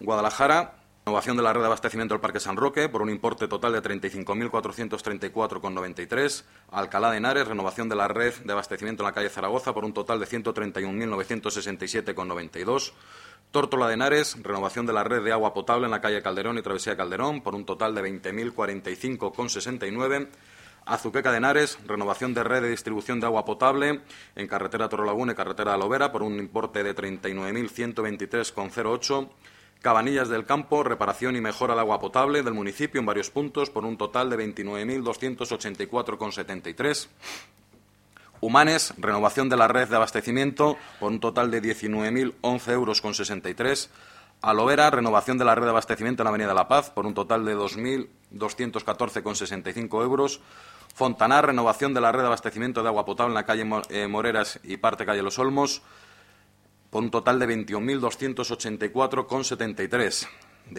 Guadalajara, renovación de la red de abastecimiento del Parque San Roque por un importe total de 35.434,93. Alcalá de Henares, renovación de la red de abastecimiento en la calle Zaragoza por un total de 131.967,92. Tórtola de Henares, renovación de la red de agua potable en la calle Calderón y Travesía Calderón por un total de 20.045,69. Azuqueca de Henares, renovación de red de distribución de agua potable en carretera Torrelaguna y carretera de Alovera por un importe de 39.123,08. Cabanillas del Campo, reparación y mejora de agua potable del municipio en varios puntos por un total de 29.284,73. Humanes, renovación de la red de abastecimiento por un total de 19.011,63 €. Alovera, renovación de la red de abastecimiento en la Avenida de la Paz por un total de 2.214,65 €. Fontanar, renovación de la red de abastecimiento de agua potable en la calle Moreras y parte calle Los Olmos por un total de 21.284,73.